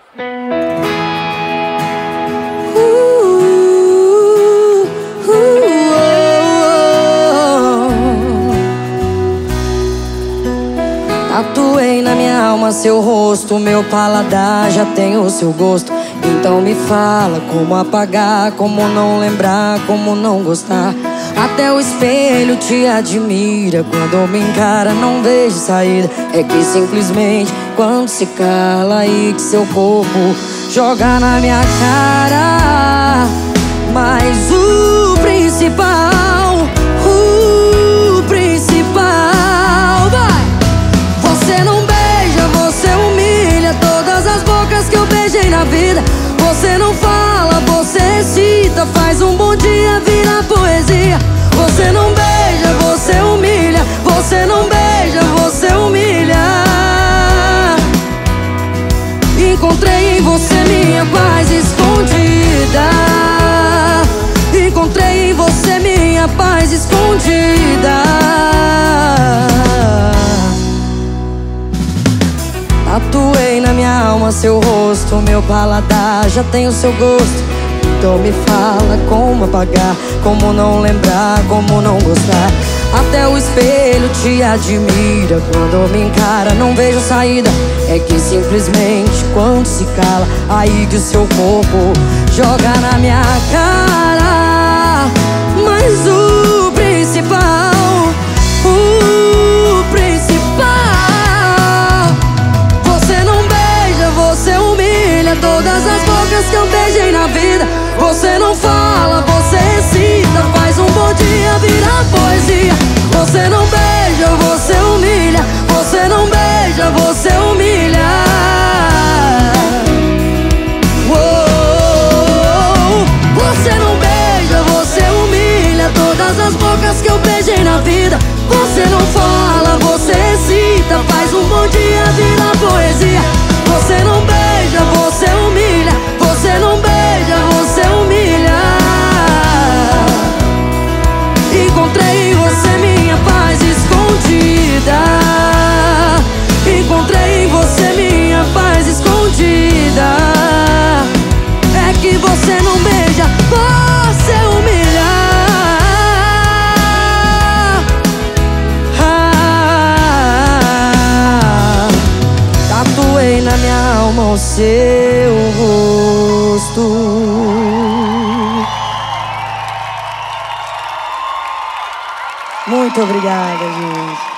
Tatuei na minha alma seu rosto, meu paladar já tem o seu gosto. Então me fala como apagar, como não lembrar, como não gostar. Até o espelho te admira, quando me encara não vejo saída. É que simplesmente quando se cala aí que seu corpo joga na minha cara. Mas o principal vai! Você não beija, você humilha todas as bocas que eu beijei na vida. Você não fala, você cita, faz um bom dia virar poesia. Você não beija, você humilha. Você não beija, você humilha. Encontrei em você minha paz escondida. Encontrei em você minha paz escondida. Tatuei na minha alma seu rosto, meu paladar já tem o seu gosto. Então me fala como apagar, como não lembrar, como não gostar. Até o espelho te admira, quando me encara não vejo saída. É que simplesmente quando se cala, aí que o seu corpo joga na minha cara. Mas o principal você não beija, você humilha todas as bocas que eu beijei na vida. Você não fala, você cita, faz um bom dia virar poesia. Você não beija, você humilha. Você não beija, você humilha. Você não beija, você humilha todas as bocas que eu beijei na vida. Você não fala, você cita, faz um bom dia virar poesia. Você não beija, você humilha. Você não beija, você humilha. Encontrei em você minha paz escondida. Encontrei em você minha paz escondida. É que você não beija, você humilha. Tatuei na minha alma o seu rosto. Muito obrigada, gente.